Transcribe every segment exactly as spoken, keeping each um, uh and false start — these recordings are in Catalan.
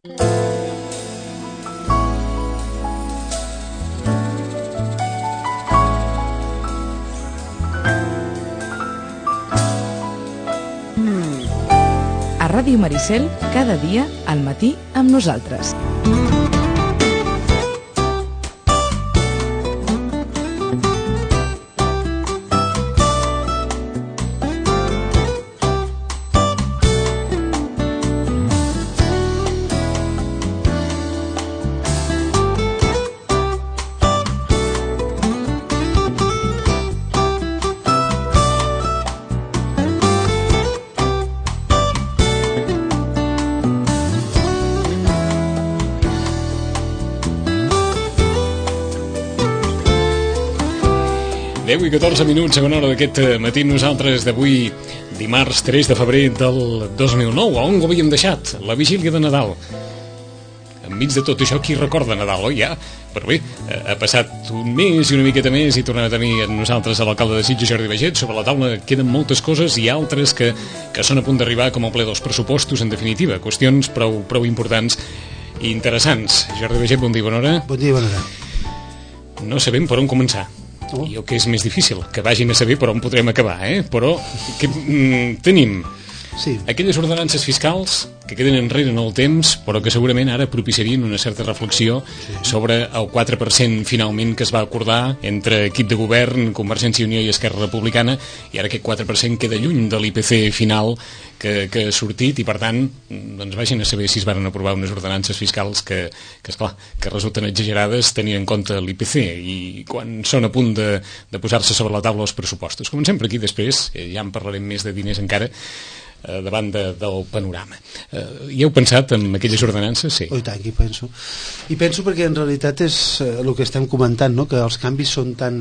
A Ràdio Maricel, cada dia al matí amb nosaltres. deu i catorze minuts, segona hora d'aquest matí, nosaltres d'avui, dimarts tres de febrer del dos mil nou. On ho havíem deixat? La vigília de Nadal. Enmig de tot això, qui recorda Nadal, oi? Ja, però bé, ha passat un mes i una miqueta més i tornem a tenir nosaltres a l'alcalde de Sitges, Jordi Baiget. Sobre la taula queden moltes coses i altres que, que són a punt d'arribar, com el ple dels pressupostos, en definitiva. Qüestions prou, prou importants i interessants. Jordi Baiget, bon dia, bona hora. Bon dia, bona hora. No sabem per on començar. Oh. I el que és més difícil, que vagin a saber per on podrem acabar, eh? Però que, mm, tenim sí. aquelles ordenances fiscals que queden enrere en el temps, però que segurament ara propiciarien una certa reflexió sí. sobre el quatre per cent finalment que es va acordar entre equip de govern, Convergència i Unió i Esquerra Republicana, i ara aquest quatre per cent queda lluny de l'I P C final que, que ha sortit, i per tant doncs vagin a saber si es van aprovar unes ordenances fiscals que, que esclar, que resulten exagerades tenint en compte l'I P C i quan són a punt de, de posar-se sobre la taula els pressupostos. Comencem per aquí, després eh, ja en parlarem més de diners encara eh, davant de, del panorama. Eh, hi heu pensat en aquelles ordenances? Sí. Oh, i tant, hi penso. I penso perquè en realitat és eh, el que estem comentant, no? Que els canvis són tan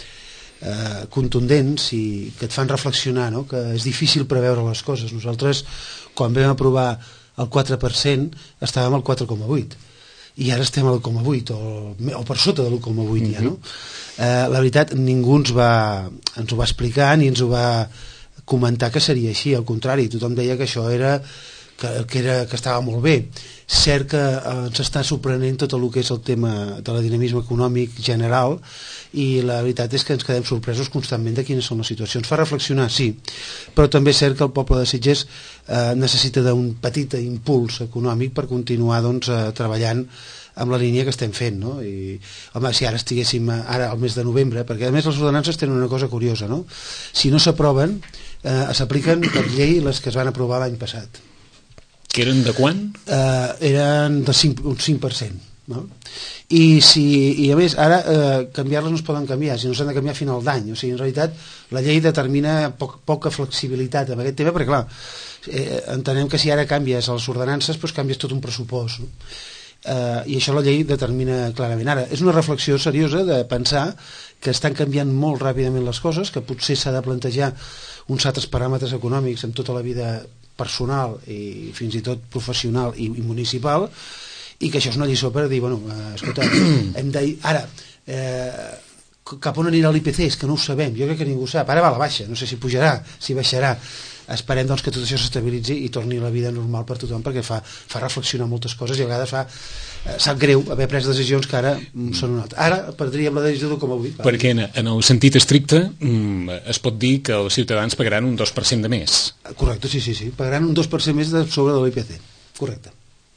eh, contundents i que et fan reflexionar, no? Que és difícil preveure les coses. Nosaltres, quan vam aprovar el quatre per cent, estàvem al quatre coma vuit i ara estem al l'u coma vuit o, o per sota de l'u coma vuit mm-hmm. ja, no? Eh, la veritat, ningú ens, va, ens ho va explicar ni ens ho va comentar que seria així, al contrari, tothom deia que això era que, que, era, que estava molt bé. Cert que eh, ens està sorprenent tot el que és el tema de la dinamisme econòmic general i la veritat és que ens quedem sorpresos constantment de quines són les situacions. Fa reflexionar, sí, però també és cert que el poble de Sitges eh, necessita d'un petit impuls econòmic per continuar doncs, eh, treballant amb la línia que estem fent, no? I, home, si ara estiguéssim ara al mes de novembre, perquè a més les ordenances tenen una cosa curiosa, no? Si no s'aproven, eh, s'apliquen per llei les que es van aprovar l'any passat. Que eren de quan? Eh, eren de cinc, un cinc per cent, no? I, si, i a més ara eh, canviar-les no es poden canviar, si no s'han de canviar a final d'any, o sigui, en realitat la llei determina poc, poca flexibilitat en aquest tema, perquè clar, eh, entenem que si ara canvies les ordenances doncs canvies tot un pressupost, no? Uh, i això la llei determina clarament. Ara, és una reflexió seriosa de pensar que estan canviant molt ràpidament les coses, que potser s'ha de plantejar uns altres paràmetres econòmics en tota la vida personal i fins i tot professional i, i municipal, i que això és una lliçó per dir, bueno, uh, escolta, hem de... Ara, eh, cap on anirà l'I P C? És que no ho sabem, jo crec que ningú ho sap. Ara va a la baixa, no sé si pujarà, si baixarà. Esperem doncs, que tot això s'estabilitzi i torni la vida normal per tothom, perquè fa, fa reflexionar moltes coses i a vegades fa, eh, sap greu haver pres decisions que ara mm, són una altra. Ara perdríem la decisió de l'u coma vuit. Perquè en, en el sentit estricte mm, es pot dir que els ciutadans pagaran un dos per cent de més. Correcte, sí, sí, sí. Pagaran un dos per cent més de sobre de l'I P C. Correcte.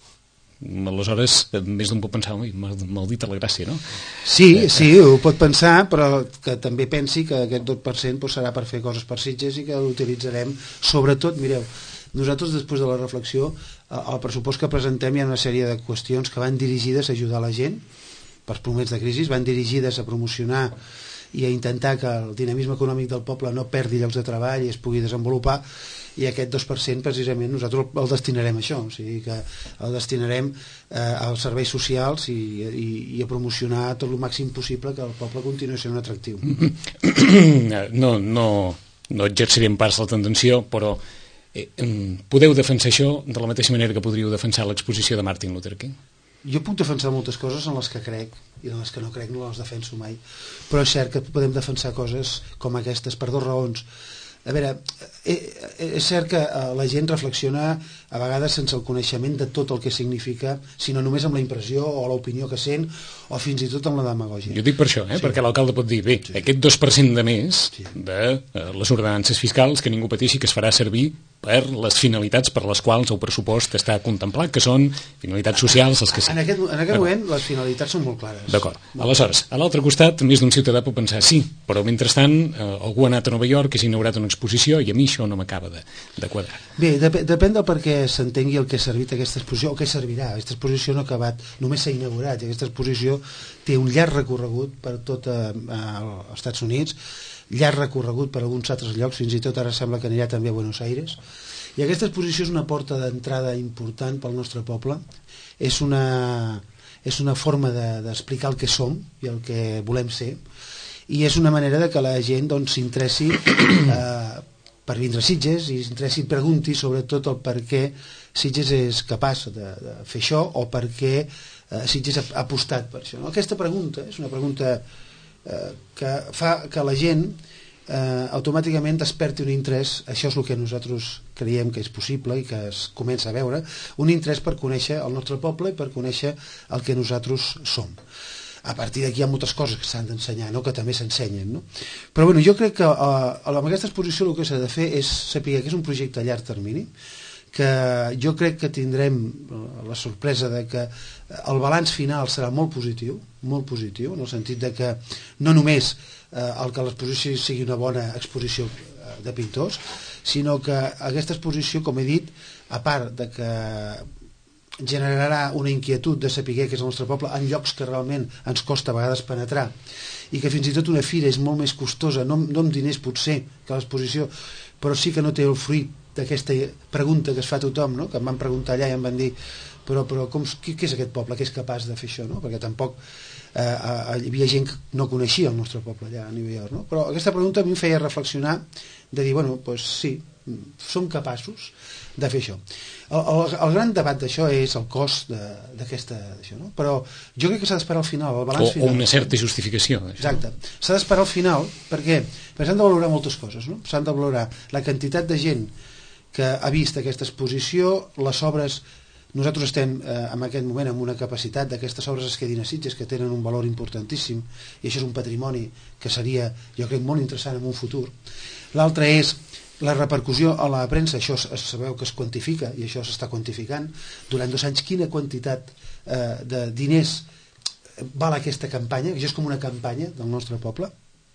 Aleshores, més d'un pot pensar, ui, maldita la gràcia, no? Sí, sí, ho pot pensar, però que també pensi que aquest dos per cent doncs, serà per fer coses per Sitges i que l'utilitzarem, sobretot, mireu, nosaltres després de la reflexió, al pressupost que presentem hi ha una sèrie de qüestions que van dirigides a ajudar la gent pels moments de crisi, van dirigides a promocionar i a intentar que el dinamisme econòmic del poble no perdi llocs de treball i es pugui desenvolupar, i aquest dos per cent precisament nosaltres el destinarem a això, o sigui que el destinarem eh, als serveis socials i, i, i a promocionar tot el màxim possible que el poble continuï sent un atractiu. No, no, no exercirem pas la tendenció, però eh, podeu defensar això de la mateixa manera que podríeu defensar l'exposició de Martin Luther King? Jo puc defensar moltes coses en les que crec i en les que no crec no les defenso mai, però és cert que podem defensar coses com aquestes per dues raons. a veure, és cert que la gent reflexiona a vegades sense el coneixement de tot el que significa, sinó només amb la impressió o l'opinió que sent, o fins i tot amb la demagògia. Jo dic per això, eh? Sí. Perquè l'alcalde pot dir, bé, sí. aquest dos per cent de més sí. de les ordenances fiscals, que ningú pateixi, que es farà servir per les finalitats per les quals el pressupost està contemplat, que són finalitats socials, els que sí. En aquest, en aquest moment les finalitats són molt clares. D'acord. Aleshores, a l'altre costat, més d'un ciutadà pot pensar, sí, però mentrestant eh, algú ha anat a Nova York i s'ha inaugurat una exposició i a mi això no m'acaba de, de quadrar. Bé, dep depèn del per què s'entengui el que ha servit aquesta exposició, o què servirà. Aquesta exposició no ha acabat, només s'ha inaugurat, i aquesta exposició té un llarg recorregut per tot eh, els Estats Units, llarg recorregut per alguns altres llocs, fins i tot ara sembla que anirà també a Buenos Aires, i aquesta exposició és una porta d'entrada important pel nostre poble, és una, és una forma d'explicar de, el que som i el que volem ser, i és una manera de que la gent doncs, s'interessi eh, per vindre a Sitges i s'interessi i pregunti sobretot el per què Sitges és capaç de, de fer això o per què eh, Sitges ha, ha apostat per això. No? Aquesta pregunta és una pregunta eh, que fa que la gent eh, automàticament desperti un interès, això és el que nosaltres creiem que és possible i que es comença a veure, un interès per conèixer el nostre poble i per conèixer el que nosaltres som. A partir d'aquí hi ha moltes coses que s'han d'ensenyar, no? Que també s'ensenyen, no? Però bueno, jo crec que uh, amb aquesta exposició el que s'ha de fer és saber que és un projecte a llarg termini, que jo crec que tindrem la sorpresa de que el balanç final serà molt positiu, molt positiu, en el sentit de que no només uh, el que l'exposició sigui una bona exposició de pintors, sinó que aquesta exposició, com he dit, a part de que generarà una inquietud de saber què és el nostre poble en llocs que realment ens costa a vegades penetrar i que fins i tot una fira és molt més costosa, no, no amb diners potser que l'exposició, però sí que no té el fruit d'aquesta pregunta que es fa a tothom, no? Que em van preguntar allà i em van dir però, però com, què, què és aquest poble, què és capaç de fer això, no? Perquè tampoc eh, hi havia gent que no coneixia el nostre poble allà a New York, no? Però aquesta pregunta a mi em feia reflexionar de dir, bueno, doncs sí, som capaços de fer això. El, el, el gran debat d'això és el cost d'aquesta, no? Però jo crec que s'ha d'esperar al final, el balanç o, final. O una certa justificació. Això. Exacte. S'ha d'esperar al final perquè, perquè s'han de valorar moltes coses, no? S'han de valorar la quantitat de gent que ha vist aquesta exposició, les obres. Nosaltres estem eh, en aquest moment amb una capacitat d'aquestes obres es quedin a Sitges, que tenen un valor importantíssim, i això és un patrimoni que seria, jo crec, molt interessant en un futur. L'altre és la repercussió a la premsa, això es sabeu que es quantifica, i això s'està quantificant, durant dos anys quina quantitat eh, de diners val aquesta campanya, que això és com una campanya del nostre poble,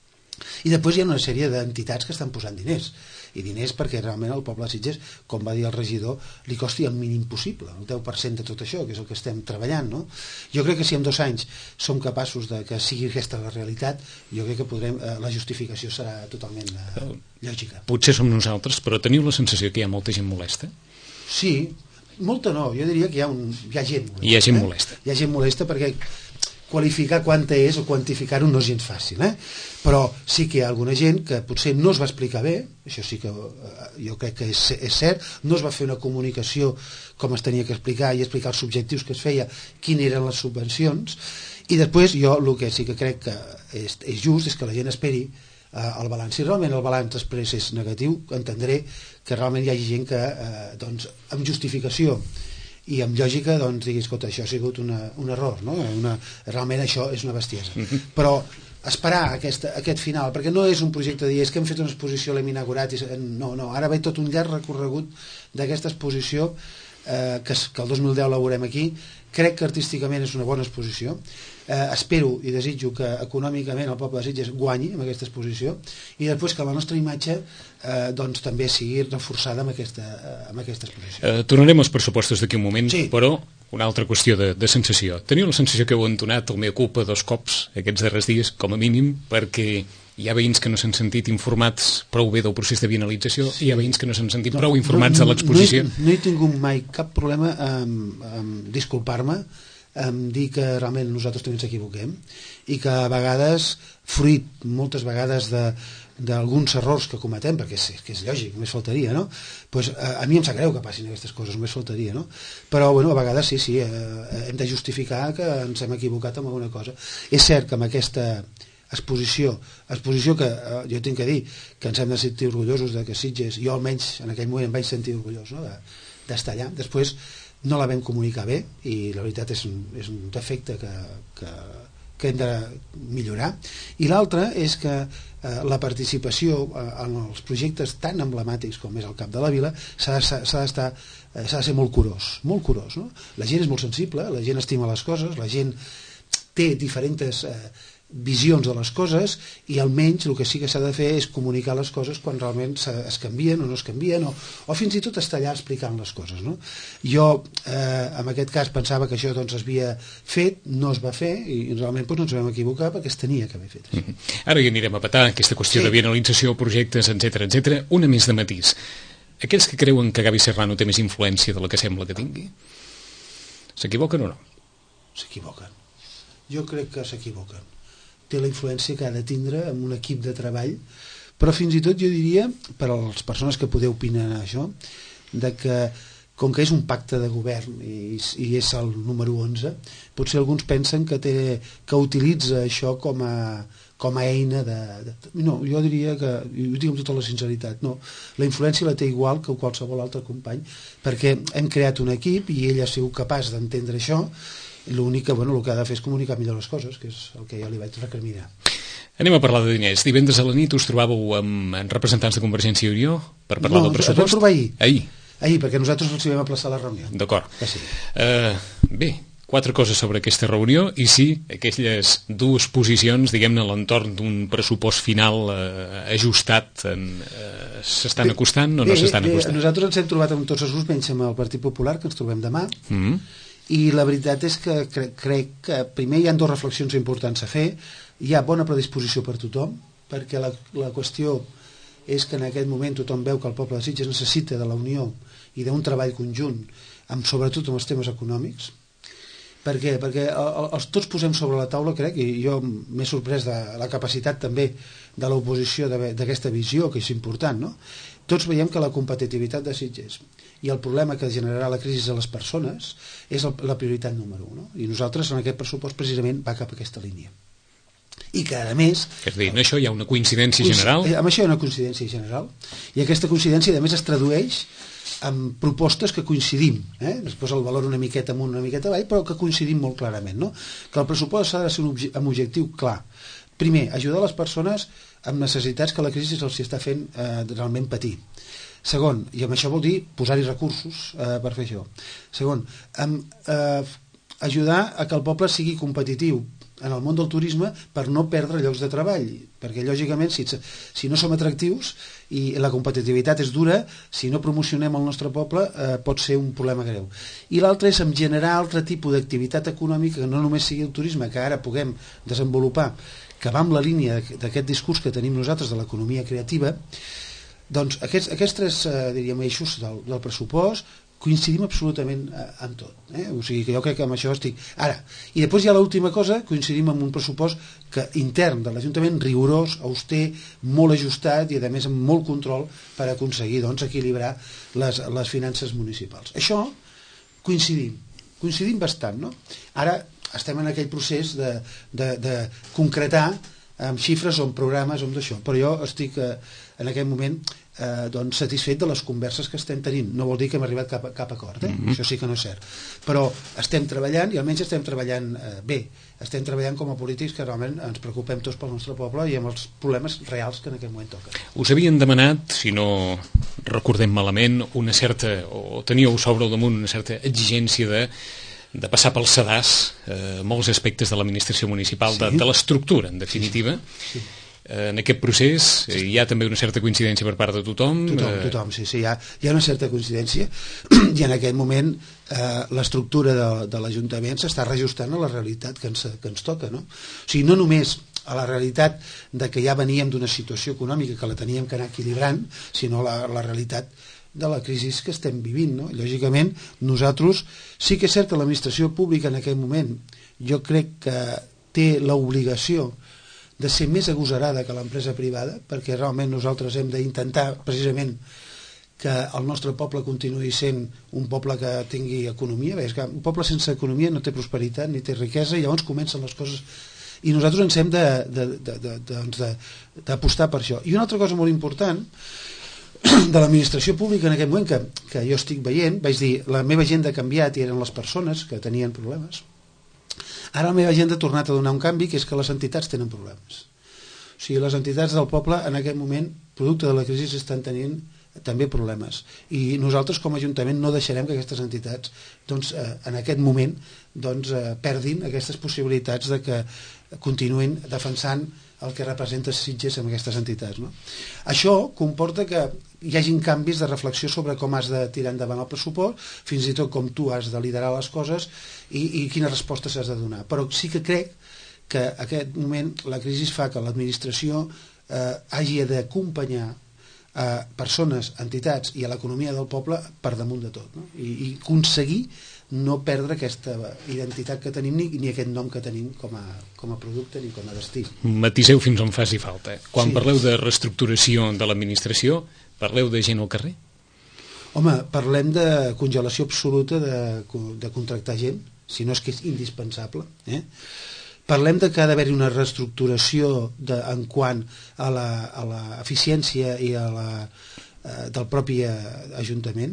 i després hi ha una sèrie d'entitats que estan posant diners, i diners perquè realment al poble de Sitges, com va dir el regidor, li costi el mínim possible, el deu per cent de tot això, que és el que estem treballant, no? Jo crec que si en dos anys som capaços de que sigui aquesta la realitat, jo crec que podrem, eh, la justificació serà totalment eh, lògica. Potser som nosaltres, però teniu la sensació que hi ha molta gent molesta? Sí, molta no, jo diria que hi ha, un, hi ha gent molesta. Hi ha gent molesta. Eh? Hi ha gent molesta perquè qualificar quanta és o quantificar-ho no és gens fàcil, eh? Però sí que hi ha alguna gent que potser no es va explicar bé, això sí que eh, jo crec que és, és cert, no es va fer una comunicació com es tenia que explicar i explicar els objectius que es feia, quines eren les subvencions, i després jo el que sí que crec que és, és just és que la gent esperi eh, el balanç. Si realment el balanç després és negatiu, entendré que realment hi hagi gent que eh, doncs, amb justificació i amb lògica doncs diguis, escolta, això ha sigut una, un error, no? Una, realment això és una bestiesa. Mm-hmm. Però esperar aquesta, aquest final, perquè no és un projecte de dir, és que hem fet una exposició, l'hem inaugurat, i, no, no, ara ve tot un llarg recorregut d'aquesta exposició, eh, que, que el dos mil deu la veurem aquí, crec que artísticament és una bona exposició, eh, espero i desitjo que econòmicament el poble de Sitges guanyi amb aquesta exposició i després que la nostra imatge eh, doncs també sigui reforçada amb aquesta, eh, amb aquesta exposició. Eh, tornarem als pressupostos d'aquí un moment, sí. Però una altra qüestió de, de sensació. Teniu la sensació que heu entonat el mea culpa dos cops aquests darrers dies, com a mínim, perquè hi ha veïns que no s'han sentit informats prou bé del procés de bienalització, sí. Hi ha veïns que no s'han sentit no, prou informats no, no, de l'exposició. No, he, no he tingut mai cap problema amb, amb disculpar-me, amb dir que realment nosaltres també ens equivoquem i que a vegades, fruit moltes vegades de d'alguns errors que cometem, perquè és, que és lògic, només faltaria, no? Pues, a, a mi em sap greu que passin aquestes coses, només faltaria, no? Però, bueno, a vegades sí, sí, eh, hem de justificar que ens hem equivocat amb alguna cosa. És cert que amb aquesta exposició, exposició que eh, jo tinc que dir que ens hem de sentir orgullosos de que Sitges, jo almenys en aquell moment em vaig sentir orgullós, no? d'estar allà. Després no la vam comunicar bé i la veritat és un, és un defecte que, que, que hem de millorar. I l'altre és que eh, la participació eh, en els projectes tan emblemàtics com és el Cap de la Vila s'ha d'estar eh, s'ha de ser molt curós, molt curós, no? La gent és molt sensible, la gent estima les coses, la gent té diferents eh, visions de les coses i almenys el que sí que s'ha de fer és comunicar les coses quan realment es canvien o no es canvien o, o fins i tot estar allà explicant les coses, no? Jo eh, en aquest cas pensava que això doncs, es havia fet, no es va fer i realment doncs, no ens vam equivocar perquè es tenia que haver fet. Mm-hmm. Ara ja anirem a petar aquesta qüestió sí. de bienalització, projectes, etcètera, etcètera. Una més de matís. Aquells que creuen que Gavi Serrano té més influència de la que sembla que tingui, s'equivoquen o no? S'equivoquen. Jo crec que s'equivoquen. Té la influència que ha de tindre en un equip de treball, però fins i tot jo diria, per a les persones que podeu opinar això, de que com que és un pacte de govern i, i és el número onze, potser alguns pensen que, té, que utilitza això com a, com a eina de, de... No, jo diria que, i ho dic amb tota la sinceritat, no, la influència la té igual que qualsevol altre company, perquè hem creat un equip i ell ha sigut capaç d'entendre això. L'únic que, bueno, el que ha de fer és comunicar millor les coses, que és el que jo li vaig recriminar. Anem a parlar de diners. Divendres a la nit us trobàveu amb representants de Convergència i Unió per parlar no, del pressupost? No, ens vam trobar ahir. Ahir? Ahir, perquè nosaltres els hi vam aplaçar la reunió. D'acord. Sí. Uh, bé, quatre coses sobre aquesta reunió i sí, aquelles dues posicions, diguem-ne, a l'entorn d'un pressupost final uh, ajustat en, uh, s'estan bé, acostant o no s'estan acostant? Bé, nosaltres ens hem trobat amb tots els grups, menys amb el Partit Popular, que ens trobem demà, mm-hmm. i la veritat és que crec, crec que primer hi ha dues reflexions importants a fer. Hi ha bona predisposició per tothom, perquè la, la qüestió és que en aquest moment tothom veu que el poble de Sitges necessita de la unió i d'un treball conjunt, amb, sobretot amb els temes econòmics. Per què? Perquè els tots posem sobre la taula, crec, i jo m'he sorprès de la capacitat també de l'oposició d'aquesta visió, que és important, no? Tots veiem que la competitivitat de Sitges i el problema que generarà la crisi a les persones és la prioritat número un, no? I nosaltres en aquest pressupost precisament va cap a aquesta línia. I que a més... És a dir, en això hi ha una coincidència general? Amb això hi ha una coincidència general i aquesta coincidència a més es tradueix en propostes que coincidim, eh? Després el valor una miqueta amunt, una miqueta avall, però que coincidim molt clarament, no? Que el pressupost ha de ser un obje amb objectiu clar. Primer, ajudar les persones amb necessitats que la crisi els està fent eh, realment patir. Segon, i amb això vol dir posar-hi recursos eh, per fer això. Segon, amb, eh, ajudar a que el poble sigui competitiu en el món del turisme per no perdre llocs de treball, perquè lògicament si, si no som atractius i la competitivitat és dura, si no promocionem el nostre poble eh, pot ser un problema greu. I l'altre és en generar altre tipus d'activitat econòmica que no només sigui el turisme, que ara puguem desenvolupar, que va amb la línia d'aquest discurs que tenim nosaltres de l'economia creativa. Doncs aquests, aquests tres eh, diríem, eixos del, del pressupost coincidim absolutament eh, en tot, eh? O sigui que jo crec que amb això estic... Ara, i després hi ha l'última cosa, coincidim amb un pressupost que intern de l'Ajuntament, rigorós, auster, molt ajustat i a més amb molt control per aconseguir doncs, equilibrar les, les finances municipals. Això coincidim, coincidim bastant, no? Ara estem en aquell procés de, de, de concretar amb xifres o amb programes o amb d'això, però jo estic eh, en aquest moment eh, doncs, satisfet de les converses que estem tenint. No vol dir que hem arribat cap, cap acord, eh? Mm-hmm. Això sí que no és cert, però estem treballant i almenys estem treballant eh, bé, estem treballant com a polítics que realment ens preocupem tots pel nostre poble i amb els problemes reals que en aquest moment toquen. Us havien demanat, si no recordem malament, una certa, o teníeu sobre el damunt una certa exigència de de passar pel sedàs eh, molts aspectes de l'administració municipal, sí. de, de l'estructura, en definitiva. Sí. Eh, en aquest procés eh, hi ha també una certa coincidència per part de tothom. Tothom, eh... tothom, sí, sí, hi ha, hi ha una certa coincidència i en aquest moment eh, l'estructura de, de l'Ajuntament s'està reajustant a la realitat que ens, que ens toca, no? O sigui, no només a la realitat de que ja veníem d'una situació econòmica que la teníem que anar equilibrant, sinó la, la realitat de la crisi que estem vivint, no? Lògicament, nosaltres, sí que és cert que l'administració pública en aquest moment jo crec que té l'obligació de ser més agosarada que l'empresa privada, perquè realment nosaltres hem d'intentar precisament que el nostre poble continuï sent un poble que tingui economia. Bé, és que un poble sense economia no té prosperitat ni té riquesa i llavors comencen les coses i nosaltres ens hem d'apostar per això. I una altra cosa molt important de l'administració pública en aquest moment que, que jo estic veient, vaig dir, la meva agenda ha canviat i eren les persones que tenien problemes. Ara la meva agenda ha tornat a donar un canvi, que és que les entitats tenen problemes. O sigui, les entitats del poble en aquest moment, producte de la crisi, estan tenint també problemes, i nosaltres com a Ajuntament no deixarem que aquestes entitats doncs, eh, en aquest moment doncs, eh, perdin aquestes possibilitats de que continuïn defensant el que representa Sitges amb aquestes entitats, no? Això comporta que hi hagin canvis de reflexió sobre com has de tirar endavant el pressupost, fins i tot com tu has de liderar les coses i, i quines respostes has de donar. Però sí que crec que en aquest moment la crisi fa que l'administració eh, hagi d'acompanyar a persones, entitats i a l'economia del poble per damunt de tot, no? I, i aconseguir no perdre aquesta identitat que tenim ni, ni aquest nom que tenim com a, com a producte ni com a destí. Matiseu fins on faci falta. Quan sí. Parleu de reestructuració de l'administració, parleu de gent al carrer? Home, parlem de congelació absoluta de, de contractar gent, si no és que és indispensable, eh? Parlem de que ha d'haver-hi una reestructuració de, en quant a l'eficiència i a la, eh, del propi Ajuntament,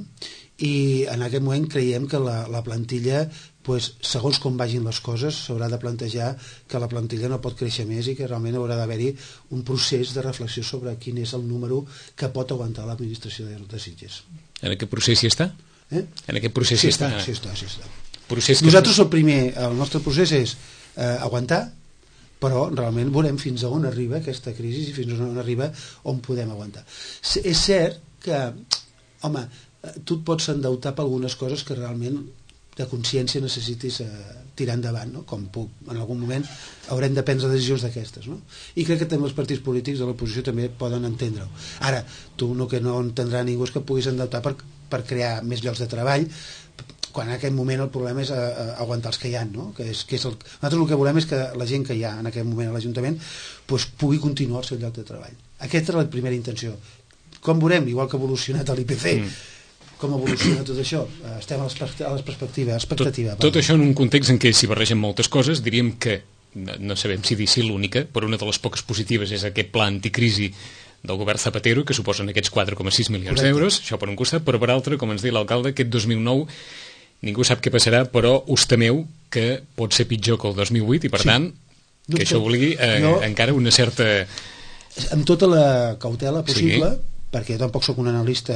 i en aquest moment creiem que la, la plantilla, pues, segons com vagin les coses, s'haurà de plantejar que la plantilla no pot créixer més i que realment haurà d'haver-hi un procés de reflexió sobre quin és el número que pot aguantar l'administració de, de Sitges. En aquest procés hi està? Eh? En aquest procés sí hi està? Sí està, sí està. Procés que... Nosaltres el primer, el nostre procés és eh, aguantar, però realment veurem fins a on arriba aquesta crisi i fins a on arriba on podem aguantar. És cert que, home, tu et pots endeutar per algunes coses que realment de consciència necessitis eh, tirar endavant, no? Com puc, en algun moment haurem de prendre decisions d'aquestes, no? I crec que també els partits polítics de l'oposició també poden entendre-ho. Ara, tu no que no entendrà ningú és que puguis endeutar per, per crear més llocs de treball, quan en aquest moment el problema és a, a aguantar els que hi ha, no? Que és, que és el... Nosaltres el que volem és que la gent que hi ha en aquest moment a l'Ajuntament pues, pugui continuar el seu lloc de treball. Aquesta era la primera intenció. Com veurem, igual que ha evolucionat l'I P C, mm. com evoluciona tot això? Estem a la perspectiva. expectativa. Tot, tot això en un context en què s'hi barregen moltes coses, diríem que, no, no sabem si dir si l'única, però una de les poques positives és aquest pla anticrisi del govern Zapatero, que suposen aquests quatre coma sis milions d'euros, això per un costat, però per altre, com ens diu l'alcalde, aquest dos mil nou ningú sap què passarà, però us temeu que pot ser pitjor que el dos mil vuit i, per sí. tant, que Doctor, això obligui eh, jo, encara una certa... Amb tota la cautela possible, sí. perquè jo tampoc sóc un analista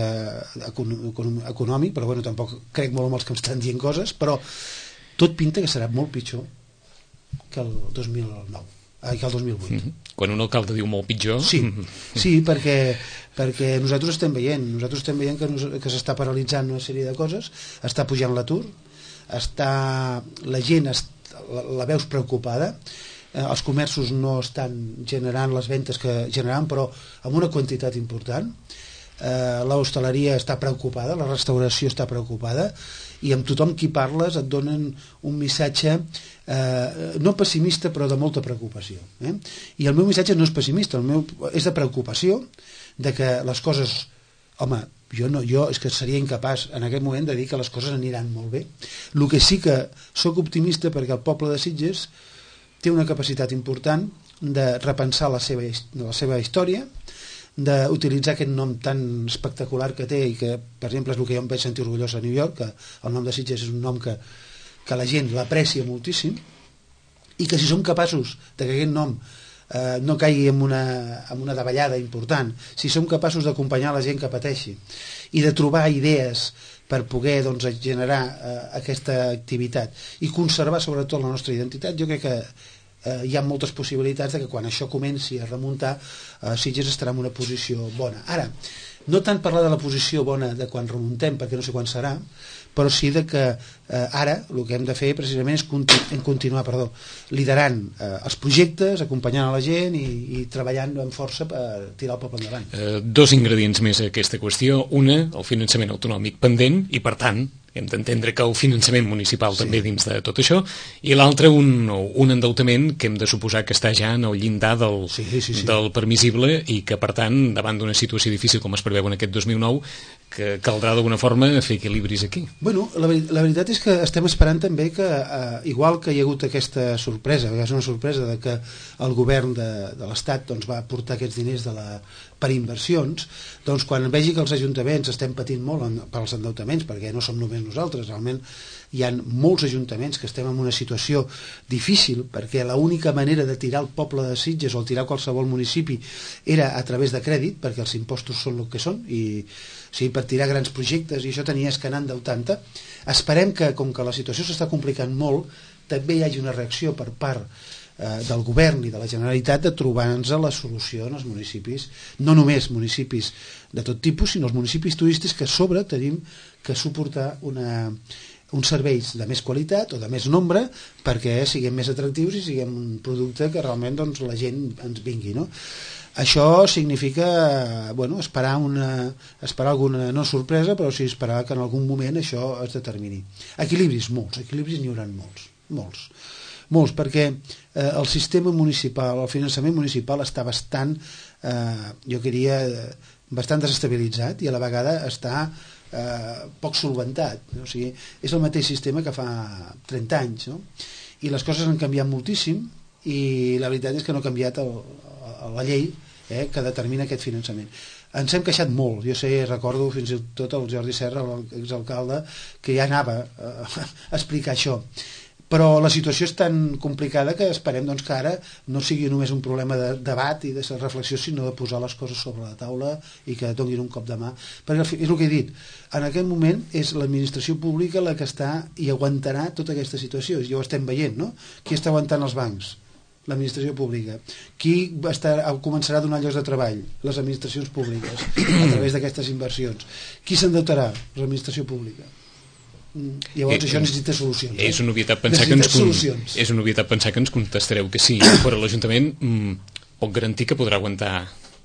econòmic, però bueno, tampoc crec molt en els que em estan dient coses, però tot pinta que serà molt pitjor que el dos mil nou, que el dos mil vuit. Mm-hmm. Quan un alcalde diu molt pitjor... Sí, sí perquè, perquè nosaltres estem veient, nosaltres estem veient que, que s'està paralitzant una sèrie de coses, està pujant l'atur, està, la gent est, la, la veus preocupada, eh, els comerços no estan generant les ventes que generaran, però amb una quantitat important, eh, l'hostaleria està preocupada, la restauració està preocupada, i amb tothom qui parles et donen un missatge eh, no pessimista però de molta preocupació, eh? I el meu missatge no és pessimista, el meu és de preocupació de que les coses, home, jo, no, jo és que seria incapaç en aquest moment de dir que les coses aniran molt bé. El que sí que sóc optimista perquè el poble de Sitges té una capacitat important de repensar la seva, la seva història, d'utilitzar aquest nom tan espectacular que té i que, per exemple, és el que jo em vaig sentir orgullós a New York, que el nom de Sitges és un nom que, que la gent l'aprecia moltíssim, i que si som capaços de que aquest nom eh, no caigui en una, en una davallada important, si som capaços d'acompanyar la gent que pateixi i de trobar idees per poder doncs, generar eh, aquesta activitat i conservar sobretot la nostra identitat, jo crec que eh, hi ha moltes possibilitats de que quan això comenci a remuntar eh, Sitges estarà en una posició bona. Ara, no tant parlar de la posició bona de quan remuntem, perquè no sé quan serà, però sí de que eh, ara el que hem de fer precisament és continu continuar perdó, liderant eh, els projectes, acompanyant a la gent i, i treballant amb força per tirar el poble endavant. Eh, dos ingredients més a aquesta qüestió. Una, el finançament autonòmic pendent i, per tant, hem d'entendre que el finançament municipal sí. també dins de tot això, i l'altre, un, un endeutament que hem de suposar que està ja en el llindar del, sí, sí, sí. del permissible i que, per tant, davant d'una situació difícil com es preveu en aquest dos mil nou, que caldrà d'alguna forma fer equilibris aquí. Bueno, la, la veritat és que estem esperant també que, eh, igual que hi ha hagut aquesta sorpresa, és una sorpresa de que el govern de, de l'Estat doncs, va aportar aquests diners de la, per inversions, doncs quan vegi que els ajuntaments estem patint molt en, pels endeutaments, perquè no som només nosaltres, realment hi ha molts ajuntaments que estem en una situació difícil, perquè l'única manera de tirar el poble de Sitges o tirar qualsevol municipi era a través de crèdit, perquè els impostos són el que són, i o sigui, per tirar grans projectes, i això tenies que anar endeutant-te. Esperem que, com que la situació s'està complicant molt, també hi hagi una reacció per part eh, del govern i de la Generalitat de trobar-nos la solució en els municipis, no només municipis de tot tipus, sinó els municipis turístics que a sobre tenim que suportar una, uns serveis de més qualitat o de més nombre perquè siguem més atractius i siguem un producte que realment doncs, la gent ens vingui, no? Això significa, bueno, esperar una, esperar alguna, no sorpresa, però sí esperar que en algun moment això es determini. Equilibris, molts, equilibris n'hi haurà molts, molts, molts, perquè eh, el sistema municipal, el finançament municipal està bastant, eh, jo diria, bastant desestabilitzat i a la vegada està eh, poc solventat. O sigui, és el mateix sistema que fa trenta anys, no? I les coses han canviat moltíssim i la veritat és que no ha canviat el, la llei eh, que determina aquest finançament. Ens hem queixat molt, jo sé, recordo fins i tot el Jordi Serra, l'exalcalde, que ja anava a explicar això. Però la situació és tan complicada que esperem doncs, que ara no sigui només un problema de debat i de reflexió, sinó de posar les coses sobre la taula i que donin un cop de mà. Perquè és el que he dit, en aquest moment és l'administració pública la que està i aguantarà tota aquesta situació. Ja ho estem veient, no? Qui està aguantant els bancs? L'administració pública. Qui està, començarà a donar llocs de treball? Les administracions públiques, a través d'aquestes inversions. Qui s'endeutarà? L'administració pública. Llavors eh, això necessita solucions. Eh? És una obvietat pensar que ens con... és una obvietat pensar que ens contestareu que sí, però l'Ajuntament mm, pot garantir que podrà aguantar.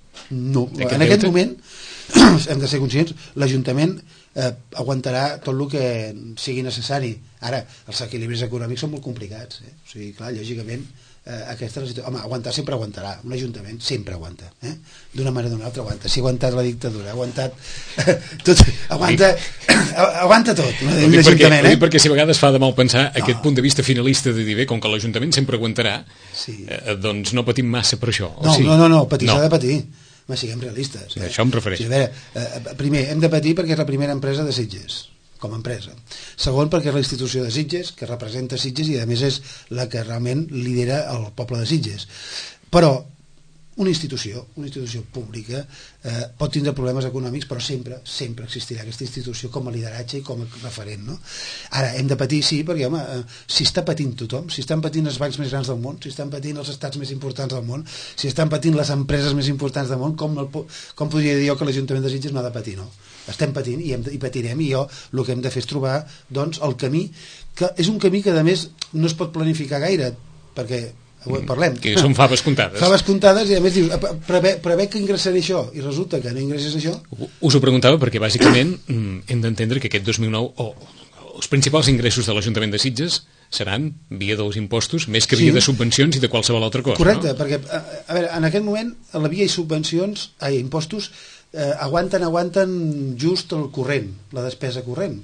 No, aquest en aquest deute? Moment hem de ser conscients, l'Ajuntament eh, aguantarà tot el que sigui necessari. Ara, els equilibris econòmics són molt complicats, eh? O sigui, clar, lògicament eh, aquesta és la situació. Home, aguantar sempre aguantarà, un ajuntament sempre aguanta, eh? D'una manera o d'una altra aguanta. Si ha aguantat la dictadura, ha aguantat eh, tot, aguanta aguanta tot l'ajuntament, eh? Perquè si a vegades fa de mal pensar no. Aquest punt de vista finalista de dir, bé, com que l'Ajuntament sempre aguantarà, sí. eh, doncs no patim massa per això. No, o sí? no, no, no, patir no. S'ha de patir. Ma, siguem realistes. Eh? Això em refereix. O sigui, a veure, eh, primer, hem de patir perquè és la primera empresa de Sitges, com a empresa. Segon, perquè és la institució de Sitges, que representa Sitges i a més és la que realment lidera el poble de Sitges. Però una institució, una institució pública eh, pot tindre problemes econòmics, però sempre, sempre existirà aquesta institució com a lideratge i com a referent, no? Ara, hem de patir, sí, perquè, home, eh, si està patint tothom, si estan patint els bancs més grans del món, si estan patint els estats més importants del món, si estan patint les empreses més importants del món, com, el, com podria dir jo que l'Ajuntament de Sitges no ha de patir, no? Estem patint i, hem de, i patirem, i jo el que hem de fer és trobar, doncs, el camí, que és un camí que, a més, no es pot planificar gaire, perquè parlem. Que són faves comptades. Faves comptades i a més dius, prevé, prevé que ingressaré això i resulta que no ingresses això. Us ho preguntava perquè bàsicament hem d'entendre que aquest dos mil nou o els principals ingressos de l'Ajuntament de Sitges seran via dels impostos més que via sí. de subvencions i de qualsevol altra cosa. Correcte, no? Perquè a, a veure, en aquest moment la via i subvencions, ai, impostos eh, aguanten, aguanten just el corrent, la despesa corrent.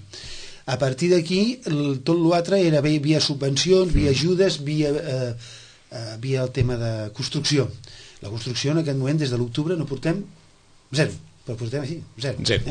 A partir d'aquí tot l'altre era via subvencions, via ajudes, via eh, Uh, via el tema de construcció. La construcció en aquest moment des de l'octubre no portem zero, però portem així, zero, zero. Eh?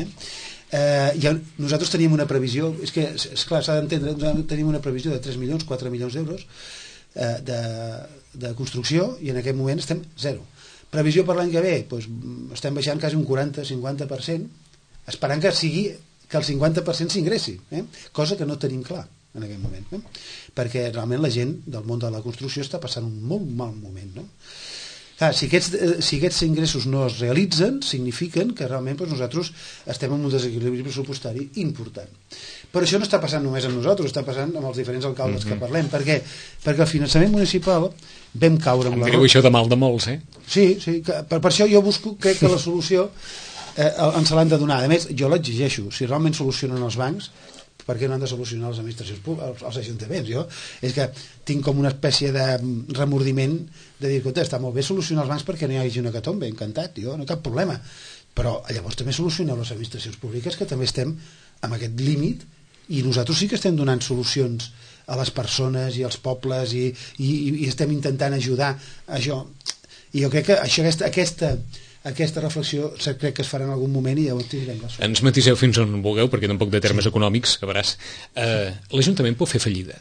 Uh, ja, nosaltres teníem una previsió, és que és clar, s'ha d'entendre, tenim una previsió de tres milions, quatre milions d'euros uh, de, de construcció i en aquest moment estem zero. Previsió per l'any que ve, doncs, estem baixant quasi un quaranta a cinquanta per cent, esperant que sigui que el cinquanta per cent s'ingressi, eh? Cosa que no tenim clar en aquest moment, no? Perquè realment la gent del món de la construcció està passant un molt mal moment, no? Clar, si, aquests, si aquests ingressos no es realitzen, signifiquen que realment doncs, nosaltres estem en un desequilibri pressupostari important. Però això no està passant només amb nosaltres, està passant amb els diferents alcaldes mm-hmm. que parlem. Per què? Perquè el finançament municipal vam caure amb em la... direu això de mal de molts, eh? Sí, sí, que, per, per això jo busco, crec que la solució eh, ens l'han de donar. A més, jo l'exigeixo, si realment solucionen els bancs, per què no han de solucionar les administracions públiques, els ajuntaments? Jo és que tinc com una espècie de remordiment de dir, escolta, està molt bé solucionar els bancs perquè no hi hagi una hecatombe, encantat, jo, no cap problema, però llavors també solucioneu les administracions públiques, que també estem amb aquest límit, i nosaltres sí que estem donant solucions a les persones i als pobles i, i, i estem intentant ajudar a això. I jo crec que això, aquesta, aquesta, aquesta reflexió crec que es farà en algun moment i llavors tindrem la sort. Ens matiseu fins on vulgueu, perquè tampoc de termes sí. econòmics, que veràs. Eh, L'Ajuntament pot fer fallida?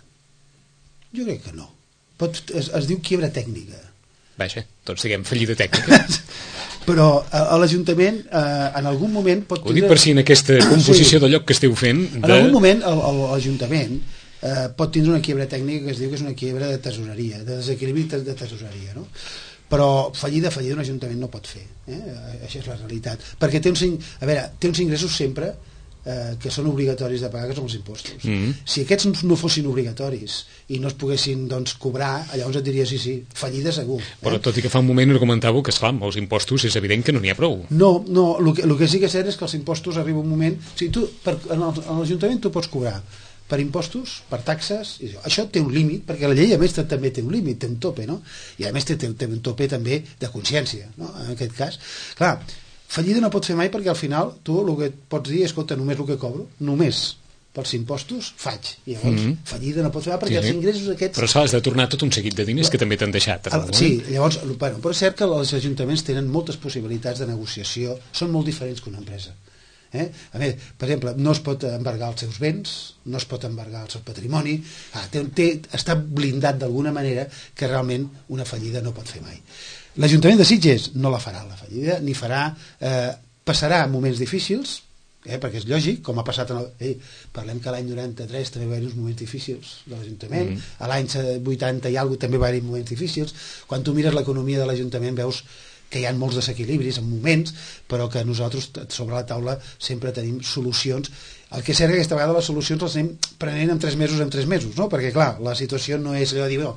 Jo crec que no. Pot, es, es diu quiebra tècnica. Vaja, doncs diguem fallida tècnica. Però a, a l'Ajuntament eh, en algun moment pot tindre... Ho dic per si en aquesta composició sí. de lloc que esteu fent... De... En algun moment l'Ajuntament eh, pot tindre una quiebra tècnica que es diu que és una quiebra de tesoreria, de desequilibri de tesoreria, no? Però fallida, fallida un ajuntament no pot fer, eh? Això és la realitat, perquè té uns, a veure, té uns ingressos sempre eh, que són obligatoris de pagar, que són els impostos. Mm-hmm. Si aquests no fossin obligatoris i no es poguessin doncs, cobrar, llavors et diria sí, sí, fallida segur. Eh? Però tot i que fa un moment argumentàveu que, esclar, amb els impostos és evident que no n'hi ha prou. No, no, el que, el que sí que és cert és que els impostos arriba un moment... O sigui, tu, per, en l'Ajuntament tu pots cobrar per impostos, per taxes, i això té un límit, perquè la llei a més també té un límit, té un tope, no? I a més té, té, té un tope també de consciència, no? En aquest cas. Clar, fallida no pot fer mai perquè al final tu el que pots dir és, escolta, només el que cobro, només pels impostos faig, i llavors mm-hmm. fallida no pot fer mai perquè sí, els ingressos aquests... Però s'ha de tornar tot un seguit de diners que també t'han deixat. El, sí, llavors, bueno, però és cert que els ajuntaments tenen moltes possibilitats de negociació, són molt diferents que una empresa. Eh? A més, per exemple, no es pot embargar els seus béns, no es pot embargar el seu patrimoni, ah, té, té, està blindat d'alguna manera que realment una fallida no pot fer mai. L'Ajuntament de Sitges no la farà la fallida, ni farà, eh, passarà moments difícils, eh, perquè és lògic, com ha passat en el, eh, parlem que l'any noranta-tres també va haver uns moments difícils de l'Ajuntament, mm-hmm. a l'any vuitanta i alguna també va haver moments difícils. Quan tu mires l'economia de l'Ajuntament veus que hi ha molts desequilibris en moments, però que nosaltres sobre la taula sempre tenim solucions. El que és cert que aquesta vegada les solucions les anem prenent en tres mesos en tres mesos, no? Perquè clar, la situació no és allò de dir, no,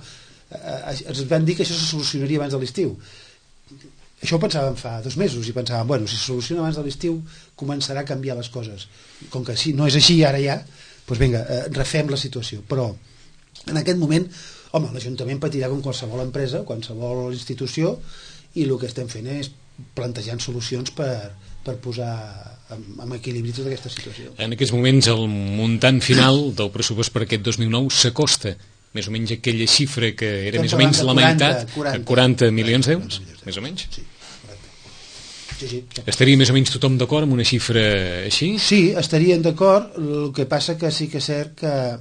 ens van dir que això se solucionaria abans de l'estiu. Això ho pensàvem fa dos mesos i pensàvem, bueno, si se soluciona abans de l'estiu començarà a canviar les coses. Com que si no és així ara ja, doncs vinga, eh, refem la situació. Però en aquest moment, home, l'Ajuntament patirà com qualsevol empresa, qualsevol institució, i el que estem fent és plantejant solucions per, per posar en, en equilibri tota aquesta situació. En aquests moments el muntant final del pressupost per aquest dos mil nou s'acosta més o menys aquella xifra que era Estem més o menys la meitat, quaranta, quaranta milions d'euros, més o menys? Sí, sí, sí. Estaria més o menys tothom d'acord amb una xifra així? Sí, estarien d'acord, el que passa que sí que és cert que a,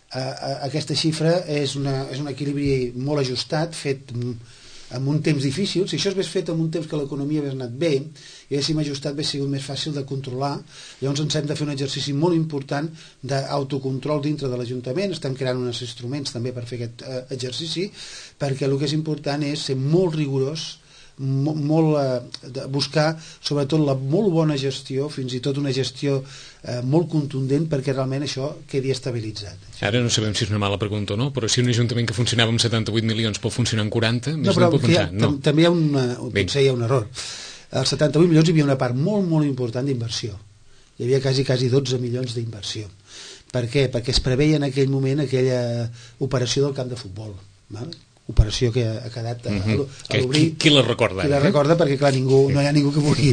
a, aquesta xifra és, una, és un equilibri molt ajustat, fet en un temps difícil. Si això es hagués fet en un temps que l'economia hagués anat bé i haguéssim ajustat, hauria sigut més fàcil de controlar. Llavors ens hem de fer un exercici molt important d'autocontrol dintre de l'Ajuntament. Estem creant uns instruments també per fer aquest eh, exercici, perquè el que és important és ser molt rigorós, molt, molt eh, de buscar sobretot la molt bona gestió, fins i tot una gestió eh, molt contundent, perquè realment això quedi estabilitzat. Ara no sabem si és una mala pregunta o no, però si un ajuntament que funcionava amb setanta-vuit milions pot funcionar amb quaranta, més no, no pot pensar. No. També hi ha una, potser hi ha un error. Als setanta-vuit milions hi havia una part molt molt important d'inversió. Hi havia quasi, quasi dotze milions d'inversió. Per què? Perquè es preveia en aquell moment aquella operació del camp de futbol, val? Operació que ha quedat a, mm-hmm. a l'obrir. Qui, qui la recorda? Qui la recorda, perquè clar, ningú, no hi ha ningú que vulgui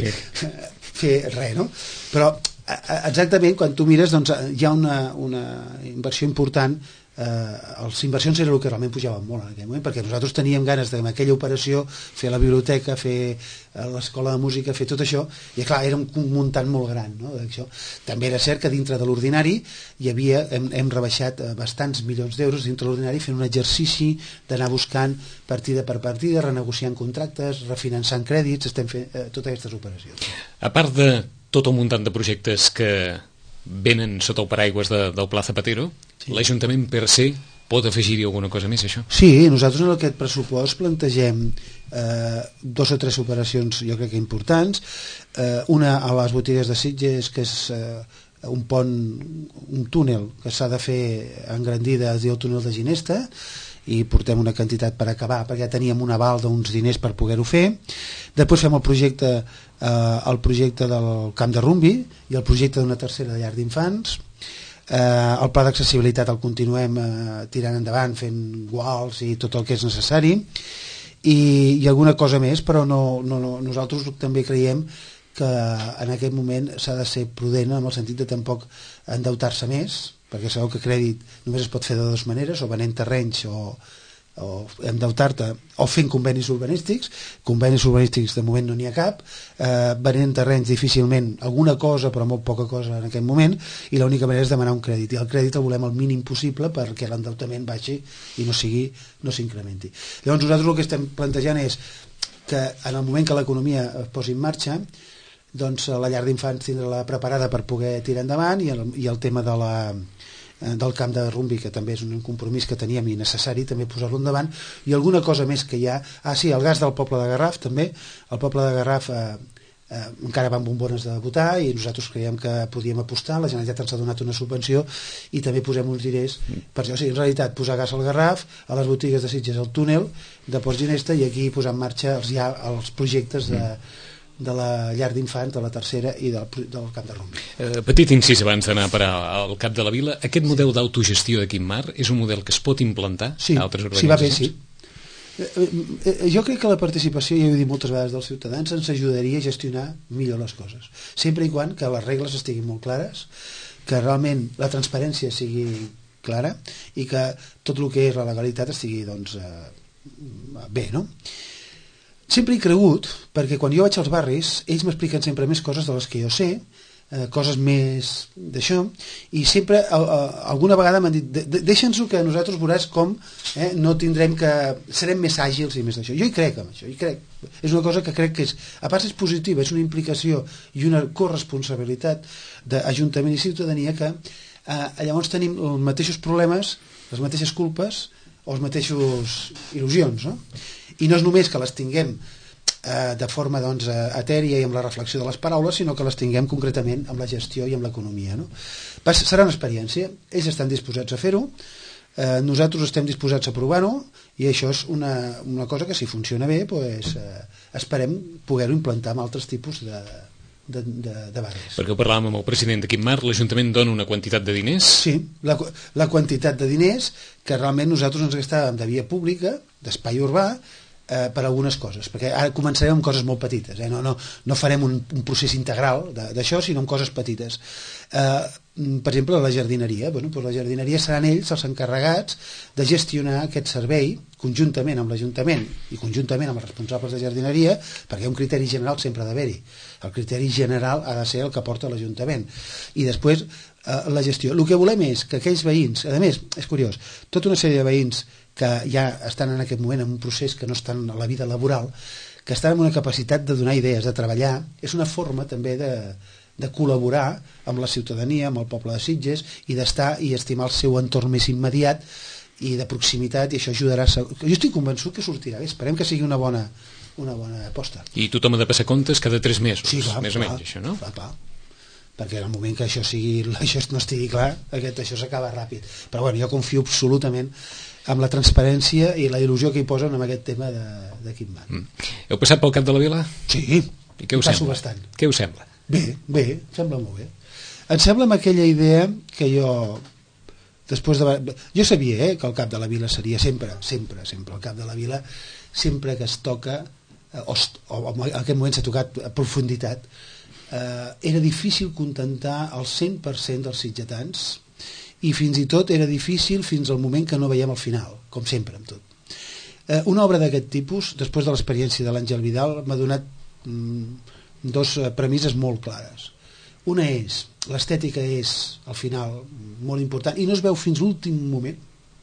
fer res, no? Però exactament, quan tu mires, doncs, hi ha una, una inversió important. Eh, les inversions era el que realment pujaven molt en aquell moment, perquè nosaltres teníem ganes de, en aquella operació, fer la biblioteca, fer l'escola de música, fer tot això, i clar, era un muntant molt gran, no? També era cert que dintre de l'ordinari hi havia, hem, hem rebaixat bastants milions d'euros dintre de l'ordinari, fent un exercici d'anar buscant partida per partida, renegociant contractes, refinançant crèdits, estem fent eh, totes aquestes operacions. A part de tot el muntant de projectes que venen sota el paraigües de, del Pla Zapatero, sí. L'Ajuntament per se pot afegir-hi alguna cosa més, això? Sí, nosaltres en aquest pressupost plantegem eh, dos o tres operacions, jo crec que importants. Eh, una a les botigues de Sitges, que és eh, un pont, un túnel que s'ha de fer engrandida, es diu el túnel de Ginesta, i portem una quantitat per acabar, perquè ja teníem un aval d'uns diners per poder-ho fer. Després fem el projecte, eh, el projecte del camp de Rumbi i el projecte d'una tercera llar d'infants. Eh, el pla d'accessibilitat el continuem eh, tirant endavant, fent guals i tot el que és necessari, i, i alguna cosa més, però no, no, no, nosaltres també creiem que en aquest moment s'ha de ser prudent en el sentit de tampoc endeutar-se més, perquè sabeu que crèdit només es pot fer de dues maneres, o venent terrenys o, o endeutar-te, o fent convenis urbanístics. Convenis urbanístics de moment no n'hi ha cap, eh, venent terrenys difícilment, alguna cosa però molt poca cosa en aquest moment, i l'única manera és demanar un crèdit, i el crèdit el volem el mínim possible perquè l'endeutament baixi i no sigui, no s'incrementi. Llavors nosaltres el que estem plantejant és que en el moment que l'economia es posi en marxa, doncs la llar d'infants tindrà-la preparada per poder tirar endavant, i el, i el tema de la, del camp de rugbi, que també és un compromís que teníem i necessari també posar-lo endavant, i alguna cosa més que hi ha. Ah sí, el gas del poble de Garraf també, el poble de Garraf eh, eh, encara van bombones de votar i nosaltres creiem que podíem apostar, la Generalitat ens ha donat una subvenció i també posem uns diners per això. O sigui, en realitat posar gas al Garraf, a les botigues de Sitges el túnel de Port Ginesta, i aquí posar en marxa els, ja, els projectes de de la llar d'infants, de la tercera i del, del camp de rugbi. Eh, petit incís abans d'anar per al cap de la vila, aquest model d'autogestió de Quim Mar és un model que es pot implantar sí, a altres organitzacions? Sí, va bé, sí. Eh, eh, jo crec que la participació, ja ho he dit moltes vegades, dels ciutadans ens ajudaria a gestionar millor les coses, sempre i quan que les regles estiguin molt clares, que realment la transparència sigui clara i que tot el que és la legalitat estigui doncs, eh, bé, no? Sempre he cregut, perquè quan jo vaig als barris ells m'expliquen sempre més coses de les que jo sé, eh, coses més d'això, i sempre a, a, alguna vegada m'han dit de, de, deixa'ns-ho que nosaltres veuràs com eh, no tindrem que serem més àgils i més d'això. Jo hi crec en això, hi crec. És una cosa que crec que és, a part és positiva, és una implicació i una corresponsabilitat d'Ajuntament i ciutadania que eh, llavors tenim els mateixos problemes, les mateixes culpes o els mateixos il·lusions, no? I no és només que les tinguem eh, de forma doncs, etèria i amb la reflexió de les paraules, sinó que les tinguem concretament amb la gestió i amb l'economia, no? Serà una experiència, ells estan disposats a fer-ho, eh, nosaltres estem disposats a provar-ho, i això és una, una cosa que si funciona bé pues, eh, esperem poder-ho implantar amb altres tipus de, de, de, de barris. Perquè ho parlàvem amb el president de Quim Mar, l'Ajuntament dona una quantitat de diners? Sí, la, la quantitat de diners que realment nosaltres ens gastàvem de via pública, d'espai urbà, eh, per algunes coses, perquè ara començarem amb coses molt petites, eh? no, no, no farem un, un procés integral d'això, sinó amb coses petites. Eh, per exemple, la jardineria, bueno, doncs la jardineria seran ells els encarregats de gestionar aquest servei conjuntament amb l'Ajuntament i conjuntament amb els responsables de jardineria, perquè un criteri general sempre ha d'haver-hi. El criteri general ha de ser el que porta l'Ajuntament. I després eh, la gestió. El que volem és que aquells veïns, a més, és curiós, tota una sèrie de veïns que ja estan en aquest moment en un procés que no estan a la vida laboral, que estan amb una capacitat de donar idees, de treballar, és una forma també de, de col·laborar amb la ciutadania, amb el poble de Sitges, i d'estar i estimar el seu entorn més immediat i de proximitat, i això ajudarà. Jo estic convençut que sortirà bé, esperem que sigui una bona, una bona aposta. I tothom ha de passar comptes cada tres mesos, sí, clar, més clar, o menys, això, no? Clar, clar. Perquè en el moment que això, sigui, això no estigui clar, aquest, això s'acaba ràpid. Però bueno, jo confio absolutament amb la transparència i la il·lusió que hi posen en aquest tema de, de Quim Mar. Mm. Heu passat pel cap de la vila? Sí, i què us passo sembla? bastant. Què us sembla? Bé, bé, em sembla molt bé. Em sembla amb aquella idea que jo després de... Jo sabia eh, que el cap de la vila seria sempre, sempre, sempre, el cap de la vila, sempre que es toca, o, o en aquest moment s'ha tocat a profunditat, eh, era difícil contentar el cent per cent dels sitgetans, i fins i tot era difícil fins al moment que no veiem el final, com sempre amb tot. Eh, una obra d'aquest tipus, després de l'experiència de l'Àngel Vidal, m'ha donat mm, dos premisses molt clares. Una és, l'estètica és, al final, molt important, i no es veu fins l'últim moment,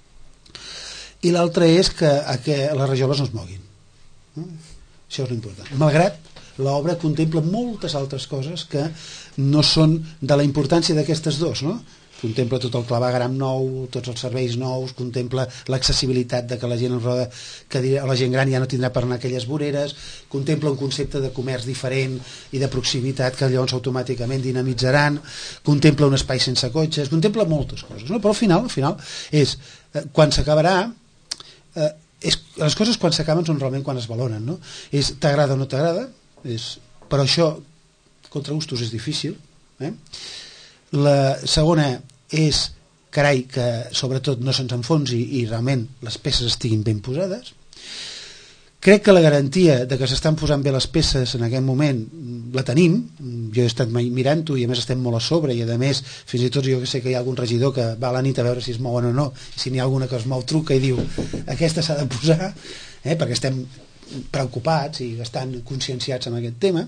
i l'altra és que, que les rajoles no es moguin. Eh? Això és l'important. Malgrat l'obra contempla moltes altres coses que no són de la importància d'aquestes dues, no? Contempla tot el clavegram nou, tots els serveis nous, contempla l'accessibilitat de que la gent en roda, que la gent gran ja no tindrà per anar a aquelles voreres, contempla un concepte de comerç diferent i de proximitat que llavors automàticament dinamitzaran, contempla un espai sense cotxes, contempla moltes coses, no? Però al final, al final és, eh, quan s'acabarà, eh, és, les coses quan s'acaben són realment quan es valoren, no? És t'agrada o no t'agrada, és, però això contra gustos és difícil, eh? La segona és, carai, que sobretot no se'ns enfonsi i realment les peces estiguin ben posades. Crec que la garantia de que s'estan posant bé les peces en aquest moment la tenim, jo he estat mirant-ho i a més estem molt a sobre i a més fins i tot jo que sé que hi ha algun regidor que va a la nit a veure si es mouen o no, si n'hi ha alguna que es mou truca i diu aquesta s'ha de posar, eh, perquè estem preocupats i estan conscienciats en aquest tema.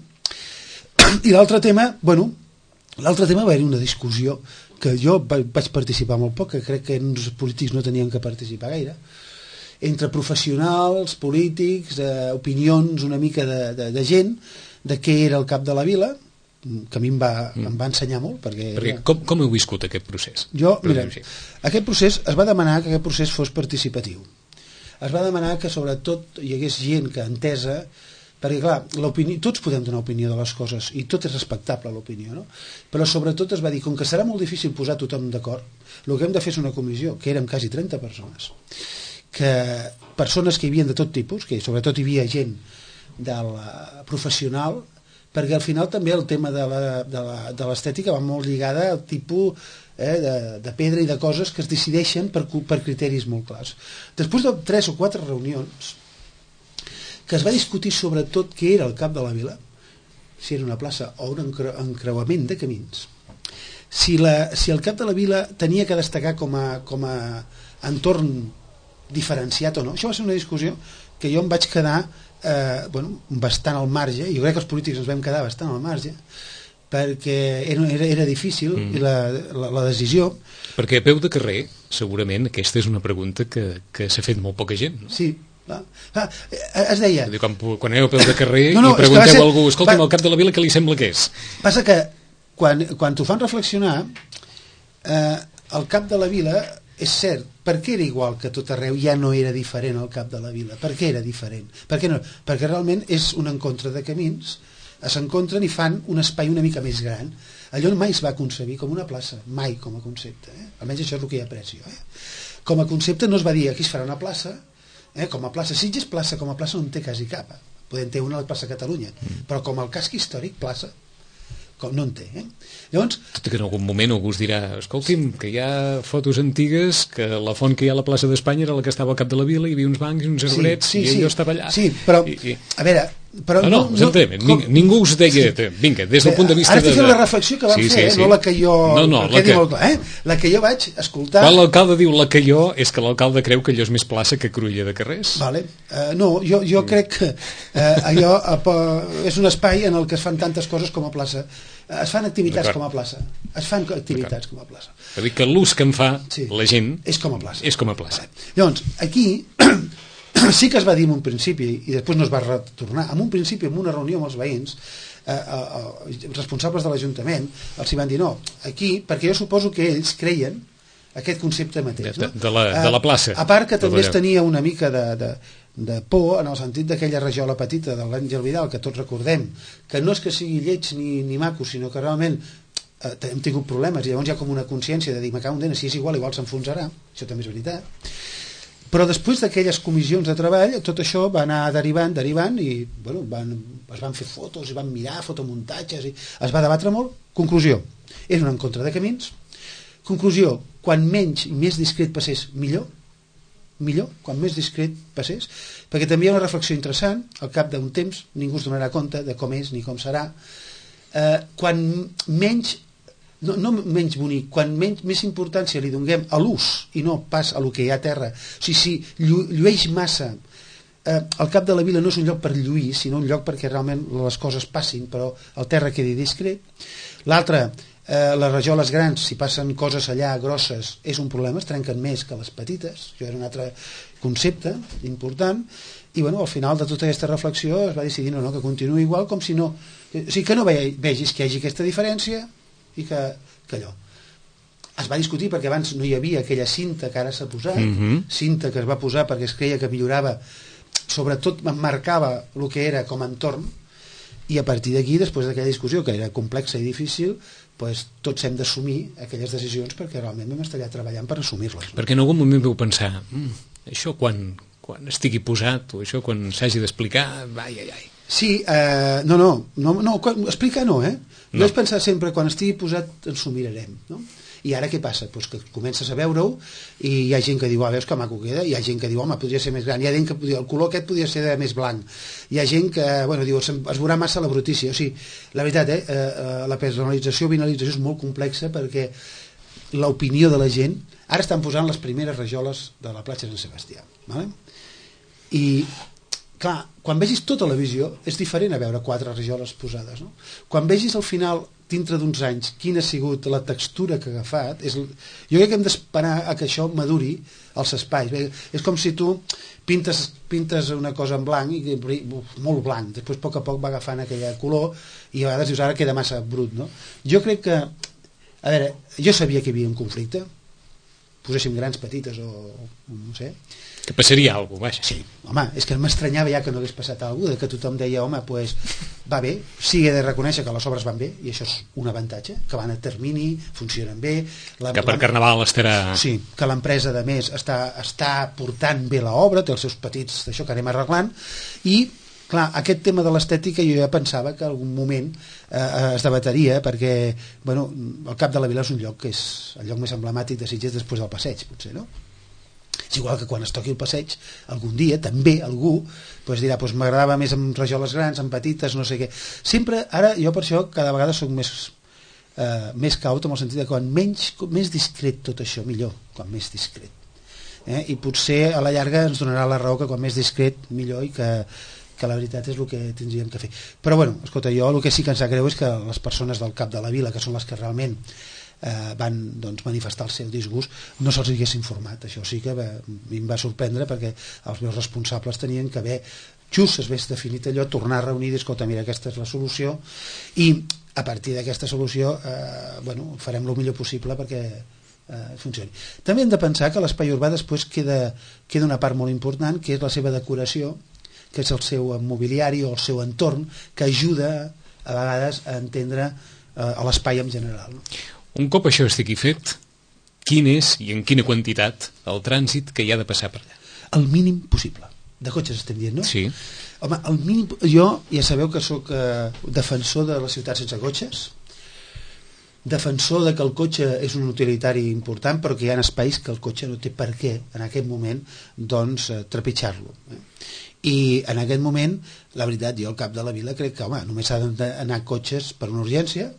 I l'altre tema, bueno, l'altre tema va haver-hi una discussió que jo vaig participar molt poc, que crec que els polítics no tenien que participar gaire, entre professionals, polítics, eh, opinions una mica de, de, de gent, de què era el cap de la vila, que a mi em va, mm. em va ensenyar molt. Perquè, perquè com, com heu viscut aquest procés? Jo, mira, aquest procés, es va demanar que aquest procés fos participatiu. Es va demanar que sobretot hi hagués gent que entesa, perquè clar, tots podem donar opinió de les coses i tot és respectable l'opinió, no? Però sobretot es va dir, com que serà molt difícil posar tothom d'acord, el que hem de fer és una comissió, que érem quasi trenta persones, que persones que hi havia de tot tipus, que sobretot hi havia gent de la professional, perquè al final també el tema de l'estètica va molt lligada al tipus eh, de, de pedra i de coses que es decideixen per, per criteris molt clars. Després de tres o quatre reunions que es va discutir sobretot què era el cap de la vila, si era una plaça o un encre encreuament de camins, si, la, si el cap de la vila tenia que destacar com a, com a entorn diferenciat o no. Això va ser una discussió que jo em vaig quedar eh, bueno, bastant al marge, i jo crec que els polítics ens vam quedar bastant al marge, perquè era, era, era difícil mm. i la, la, la decisió... Perquè a peu de carrer, segurament, aquesta és una pregunta que, que s'ha fet molt poca gent. No? Sí, clar. Ah, es deia... Quan, quan aneu a peu de carrer no, no, i pregunteu ser... a algú, escolta'm, va... el cap de la vila què li sembla que és? Passa que quan, quan t'ho fan reflexionar, eh, el cap de la vila... És cert, per què era igual que tot arreu ja no era diferent al cap de la vila? Per què era diferent? Per què no? Perquè realment és un encontre de camins, s'encontren i fan un espai una mica més gran. Allò mai es va concebir com una plaça, mai com a concepte. Eh? Almenys això és el que hi aprecio. Eh? Com a concepte no es va dir aquí es farà una plaça, eh? Com a plaça Sitges, plaça com a plaça no en té quasi cap. Podem tenir una a la plaça Catalunya, però com el casc històric, plaça, com no en té. Eh? Llavors, tot i que en algun moment algú us dirà, escolti'm, que hi ha fotos antigues que la font que hi ha a la plaça d'Espanya era la que estava al cap de la vila, hi havia uns bancs i uns arbrets sí, sí, i allò sí, estava allà. Sí, però, I, i... a veure... Però no, no, no, no com... ningú us deia, vinga, des del punt de vista... Ara estic fent la reflexió que vam sí, fer, sí, sí. no la que jo... No, no, la que... Molt, eh? la que jo vaig escoltar... Quan l'alcalde diu la que jo, és que l'alcalde creu que allò és més plaça que Cruïlla de Carrers. Vale. Uh, no, jo, jo crec que uh, allò uh, és un espai en el que es fan tantes coses com a plaça. Uh, es fan activitats com a plaça. Es fan activitats com a plaça. És a dir, que l'ús que en fa sí. la gent... És com a plaça. És com a plaça. Vale. Llavors, aquí... sí que es va dir en un principi i després no es va retornar, en un principi en una reunió amb els veïns eh, eh, responsables de l'Ajuntament els hi van dir no, aquí, perquè jo suposo que ells creien aquest concepte mateix de, de, de, la, de la plaça, a part que també es tenia una mica de, de, de por en el sentit d'aquella rajola petita de l'Àngel Vidal, que tots recordem que no és que sigui lleig ni, ni maco, sinó que realment eh, hem tingut problemes i llavors hi ha com una consciència de dir me cago en dena, si és igual, igual s'enfonsarà, això també és veritat. Però després d'aquelles comissions de treball, tot això va anar derivant, derivant, i bueno, van, es van fer fotos, i van mirar fotomuntatges, i es va debatre molt. Conclusió, és un encontre de camins. Conclusió, quan menys i més discret passés, millor. Millor, quan més discret passés. Perquè també hi ha una reflexió interessant, al cap d'un temps ningú es donarà compte de com és ni com serà. Eh, quan menys... No, no menys bonic, quan menys, més importància li donem a l'ús i no pas a lo que hi ha a terra. O sigui, si llu, llueix massa, eh, el cap de la vila no és un lloc per lluir, sinó un lloc perquè realment les coses passin, però el terra quedi discret. L'altre, eh, les rajoles grans, si passen coses allà grosses, és un problema, es trenquen més que les petites. Això era un altre concepte important. I bueno, al final de tota aquesta reflexió es va decidir no, no, que continuï igual, com si no... O sigui, que no ve, vegis que hi hagi aquesta diferència i que, que allò es va discutir perquè abans no hi havia aquella cinta que ara s'ha posat, mm-hmm. cinta que es va posar perquè es creia que millorava, sobretot marcava el que era com a entorn, i a partir d'aquí, després d'aquella discussió que era complexa i difícil, pues, tots hem d'assumir aquelles decisions perquè realment vam estar allà treballant per assumir-les. Perquè en algun moment vau pensar mm, això quan, quan estigui posat o això quan s'hagi d'explicar, ai, ai, ai. Sí, eh, no, no, no, no quan, explicar no, eh? No. Jo vaig pensar sempre, quan estigui posat ens ho mirarem, no? I ara què passa? Pues que comences a veure-ho i hi ha gent que diu, ah, veus que maco queda, hi ha gent que diu, home, podria ser més gran, hi ha gent que diu, el color aquest podria ser de més blanc, hi ha gent que, bueno, diu, es veurà massa la brutícia. O sigui, la veritat, eh, eh, la personalització o binalització és molt complexa perquè l'opinió de la gent, ara estan posant les primeres rajoles de la platja de Sant Sebastià, vale? I clar, quan vegis tota la visió és diferent a veure quatre rajoles posades, no? Quan vegis al final, dintre d'uns anys, quina ha sigut la textura que ha agafat, és, jo crec que hem d'esperar a que això maduri als espais. Bé, és com si tu pintes, pintes una cosa en blanc, i uf, molt blanc, després a poc a poc va agafant aquell color i a vegades dius, ara queda massa brut, no? Jo crec que, a veure, jo sabia que hi havia un conflicte, poséssim grans, petites o no sé, que passaria alguna cosa, vaja. Sí, home, és que m'estranyava ja que no hagués passat alguna cosa, que tothom deia, home, pues, va bé, sí, he de reconèixer que les obres van bé, i això és un avantatge, que van a termini, funcionen bé. La, que per Carnaval estarà... Sí, que l'empresa, de més, està, està portant bé l'obra, té els seus petits d'això que anem arreglant, i, clar, aquest tema de l'estètica jo ja pensava que en algun moment eh, es debatria, perquè, bueno, el Cap de la Vila és un lloc que és el lloc més emblemàtic de Sitges després del passeig, potser, no? És igual que quan es toqui el passeig, algun dia, també algú pues, dirà, pues, m'agradava més amb rajoles grans, amb petites, no sé què. Sempre, ara, jo per això cada vegada soc més, eh, més caut, en el sentit de que quan menys, més discret tot això, millor, quan més discret. Eh? I potser a la llarga ens donarà la raó que quan més discret, millor, i que, que la veritat és el que tindríem que fer. Però bueno, escolta, jo el que sí que ens sap greu és que les persones del Cap de la Vila, que són les que realment Eh, van doncs, manifestar el seu disgust, no se'ls hagués informat. Això sí que va, a mi em va sorprendre, perquè els meus responsables tenien que haver, just s'hagués definit allò, tornar a reunir i dir, escolta, mira, aquesta és la solució, i a partir d'aquesta solució eh, bueno, farem el millor possible perquè eh, funcioni. També hem de pensar que l'espai urbà després queda, queda una part molt important, que és la seva decoració, que és el seu mobiliari o el seu entorn, que ajuda a vegades a entendre eh, l'espai en general, no? Un cop això estigui fet, quin és i en quina quantitat el trànsit que hi ha de passar per allà? El mínim possible. De cotxes estem dient, no? Sí. Home, el mínim... Jo ja sabeu que sóc eh, defensor de la ciutat sense cotxes, defensor de que el cotxe és un utilitari important, però que hi ha espais que el cotxe no té per què, en aquest moment, doncs, eh, trepitjar-lo. Eh? I en aquest moment, la veritat, jo al Cap de la Vila crec que, home, només s'ha d'anar cotxes per una urgència,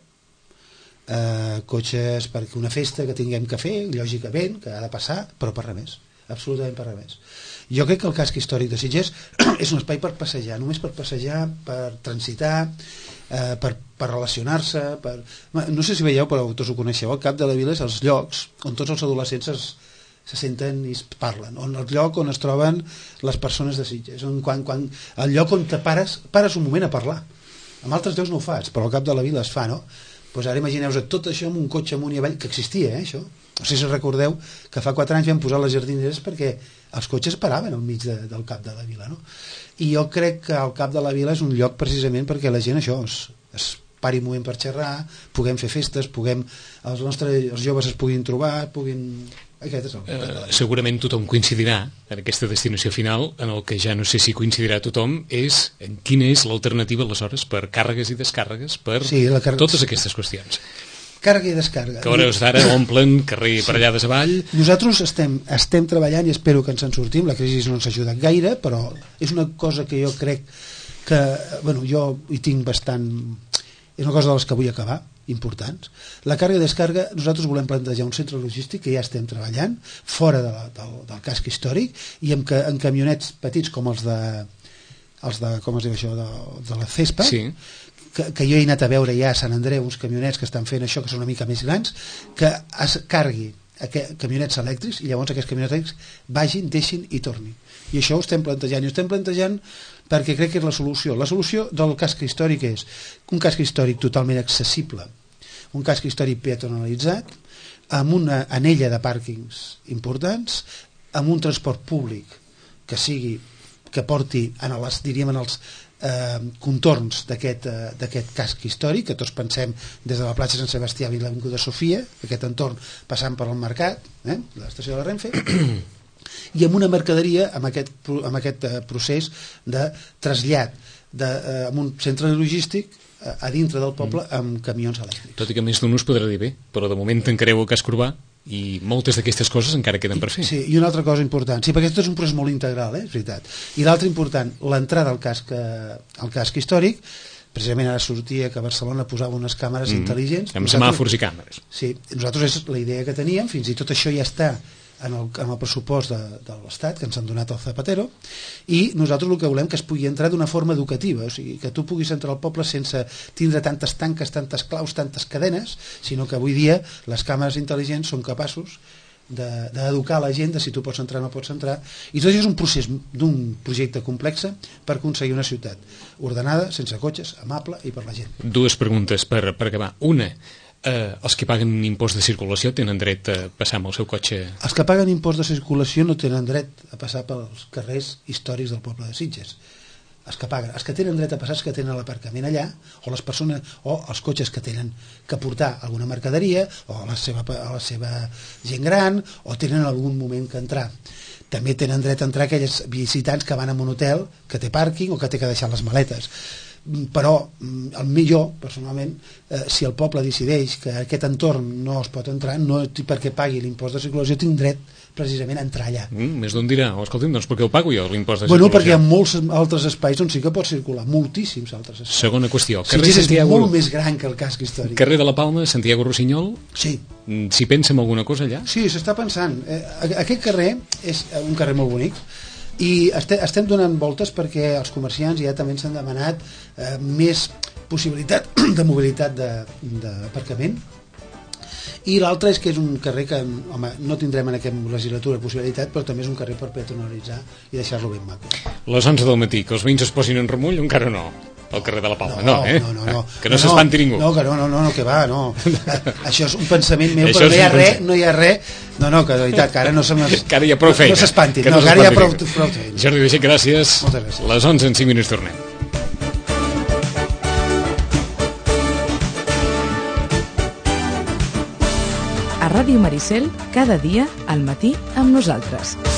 Uh, cotxes perquè una festa que tinguem que fer, lògicament, que ha de passar, però per res més, absolutament per res més. Jo crec que el casc històric de Sitges és un espai per passejar, només per passejar, per transitar, uh, per, per relacionar-se, per... no sé si veieu, però tots ho coneixeu, el Cap de la Vila és els llocs on tots els adolescents es, se senten i es parlen, on el lloc on es troben les persones de Sitges, on, quan, quan, el lloc on te pares, pares un moment a parlar. En altres llocs no ho fas, però al Cap de la Vila es fa, no? Pues ara imagineu-vos tot això amb un cotxe amunt i avall, que existia, eh, això. No sé si recordeu que fa quatre anys vam posar les jardineres perquè els cotxes paraven al mig de, del Cap de la Vila, no? I jo crec que el Cap de la Vila és un lloc precisament perquè la gent això es, es pari un moment per xerrar, puguem fer festes, puguem, els nostres els joves es puguin trobar, puguin... Aquest és el eh, segurament tothom coincidirà en aquesta destinació final. En el que ja no sé si coincidirà tothom és en quina és l'alternativa aleshores per càrregues i descàrregues per sí, car... totes aquestes qüestions. Càrrega i descàrrega. Que a hores d'ara omplen carrer sí. per allà des avall. Nosaltres estem, estem treballant i espero que ens en sortim. La crisi no ens ha ajudat gaire, però és una cosa que jo crec que, bueno, jo hi tinc bastant... És una cosa de les que vull acabar, importants. La càrrega i descàrrega, nosaltres volem plantejar un centre logístic que ja estem treballant, fora de la, del, del casc històric, i amb, en camionets petits com els de, els de com es diu això, de, de la Cespa, sí. que, que jo he anat a veure ja a Sant Andreu uns camionets que estan fent això, que són una mica més grans, que es cargui aquest, camionets elèctrics, i llavors aquests camionets elèctrics vagin, deixin i tornin. I això ho estem plantejant, i ho estem plantejant perquè crec que és la solució. La solució del casc històric és un casc històric totalment accessible, un casc històric peatonalitzat, amb una anella de pàrquings importants, amb un transport públic que sigui, que porti en els, diríem, en els eh, contorns d'aquest eh, d'aquest casc històric, que tots pensem des de la platja Sant Sebastià i l'Avinguda Sofia, aquest entorn passant per el mercat, eh, l'estació de la Renfe, i amb una mercaderia, amb aquest, amb aquest procés de trasllat de, eh, amb un centre logístic eh, a dintre del poble amb camions elèctrics. Tot i que més d'un us podrà dir bé, però de moment tancareu el casc urbà i moltes d'aquestes coses encara queden per fer. Sí, i una altra cosa important, sí, perquè aquest és un procés molt integral, eh, és veritat. I l'altre important, l'entrada al casc, al casc històric, precisament ara sortia que Barcelona posava unes càmeres mm, intel·ligents. Amb semàfors i càmeres. Sí, nosaltres és la idea que teníem, fins i tot això ja està en el, en el pressupost de, de l'Estat, que ens han donat el Zapatero, i nosaltres el que volem que es pugui entrar d'una forma educativa, o sigui, que tu puguis entrar al poble sense tindre tantes tanques, tantes claus, tantes cadenes, sinó que avui dia les càmeres intel·ligents són capaços d'educar de, la gent de si tu pots entrar o no pots entrar, i tot això és un procés d'un projecte complex per aconseguir una ciutat ordenada, sense cotxes, amable i per la gent. Dues preguntes per, per acabar. Una, eh, els que paguen un impost de circulació tenen dret a passar amb el seu cotxe? Els que paguen impost de circulació no tenen dret a passar pels carrers històrics del poble de Sitges. Els que paguen, els que tenen dret a passar, els que tenen l'aparcament allà, o les persones, o els cotxes que tenen que portar alguna mercaderia, o a la seva, a la seva gent gran, o tenen algun moment que entrar. També tenen dret a entrar aquells visitants que van a un hotel que té pàrquing o que té que deixar les maletes. Però el millor, personalment, eh, si el poble decideix que aquest entorn no es pot entrar, no perquè pagui l'impost de circulació, tinc dret precisament a entrar allà. Mm, més d'un dirà, oh, escolti'm, doncs perquè ho pago jo, l'impost de bueno, circulació? Perquè hi ha molts altres espais on sí que pot circular, moltíssims altres espais. Segona qüestió. Carrer sí, Santiago... és molt més gran que el casc històric. Carrer de la Palma, Santiago Rossinyol? Sí. S'hi pensa en alguna cosa allà? Sí, s'està pensant. Eh, aquest carrer és un carrer molt bonic, i este, estem donant voltes perquè els comerciants ja també ens han demanat eh, més possibilitat de mobilitat d'aparcament, i l'altre és que és un carrer que, home, no tindrem en aquesta legislatura possibilitat, però també és un carrer per peatonalitzar i deixar-lo ben maco. Les onze del matí, que els veïns es posin en remull, encara no, al carrer de la Palma, no, no eh? No, no, no. Que no, no s'espanti ningú. No, que no, no, no, que va, no. Això és un pensament meu, però no hi ha res, no hi ha res. No, no, que de veritat, que ara no se m'es... Que ara hi ha prou feina. No s'espantin, no, que ara hi ha prou, prou feina. Jordi Baixet, gràcies. Moltes gràcies. Les onze en cinc minuts tornem. A Ràdio Maricel, cada dia, al matí, amb nosaltres.